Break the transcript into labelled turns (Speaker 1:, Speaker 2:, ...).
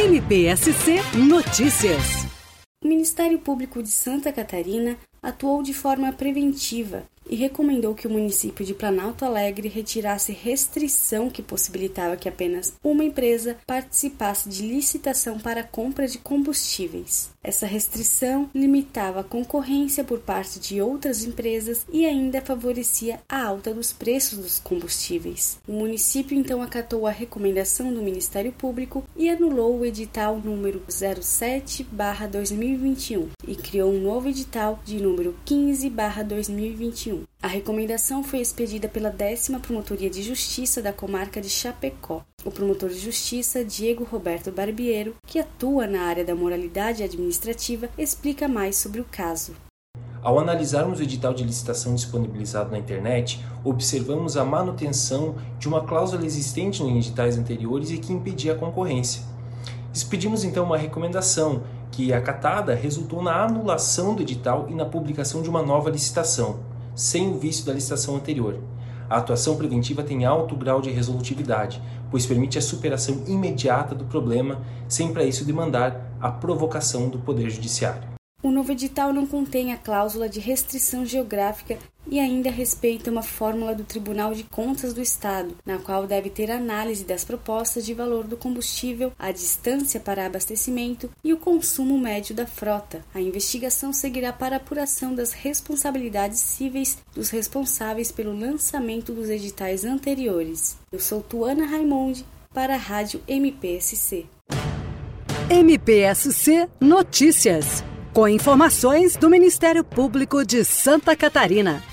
Speaker 1: MPSC Notícias.
Speaker 2: O Ministério Público de Santa Catarina atuou de forma preventiva e recomendou que o município de Planalto Alegre retirasse restrição que possibilitava que apenas uma empresa participasse de licitação para a compra de combustíveis. Essa restrição limitava a concorrência por parte de outras empresas e ainda favorecia a alta dos preços dos combustíveis. O município então acatou a recomendação do Ministério Público e anulou o edital número 07/2021 e criou um novo edital de número 15/2021. A recomendação foi expedida pela 10ª Promotoria de Justiça da comarca de Chapecó. O promotor de justiça, Diego Roberto Barbiero, que atua na área da moralidade administrativa, explica mais sobre o caso.
Speaker 3: Ao analisarmos o edital de licitação disponibilizado na internet, observamos a manutenção de uma cláusula existente em editais anteriores e que impedia a concorrência. Expedimos então uma recomendação que, acatada, resultou na anulação do edital e na publicação de uma nova licitação, sem o vício da licitação anterior. A atuação preventiva tem alto grau de resolutividade, pois permite a superação imediata do problema, sem para isso demandar a provocação do Poder Judiciário.
Speaker 2: O novo edital não contém a cláusula de restrição geográfica e ainda respeita uma fórmula do Tribunal de Contas do Estado, na qual deve ter análise das propostas de valor do combustível, a distância para abastecimento e o consumo médio da frota. A investigação seguirá para a apuração das responsabilidades cíveis dos responsáveis pelo lançamento dos editais anteriores. Eu sou Tuana Raimonde, para a Rádio MPSC.
Speaker 1: MPSC Notícias. Com informações do Ministério Público de Santa Catarina.